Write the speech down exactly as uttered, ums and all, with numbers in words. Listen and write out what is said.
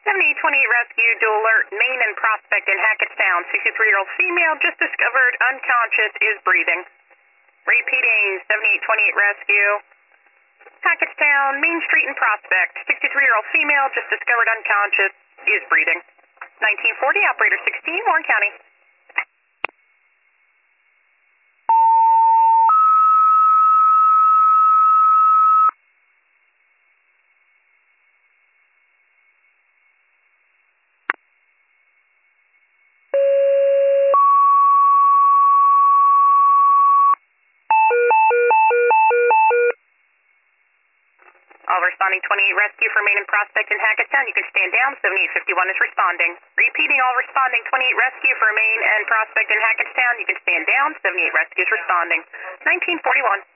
seventy-eight twenty-eight Rescue, dual alert, Main and Prospect in Hackettstown. sixty-three-year-old female just discovered unconscious, is breathing. Repeating, seventy-eight twenty-eight Rescue, Hackettstown, Main Street and Prospect. sixty-three-year-old female just discovered unconscious, is breathing. nineteen forty, operator sixteen, Warren County. All responding twenty-eight Rescue for Main and Prospect in Hackettstown. You can stand down. seventy-eight fifty-one is responding. Repeating, all responding twenty-eight Rescue for Main and Prospect in Hackettstown. You can stand down. seventy-eight Rescue is responding. nineteen forty-one.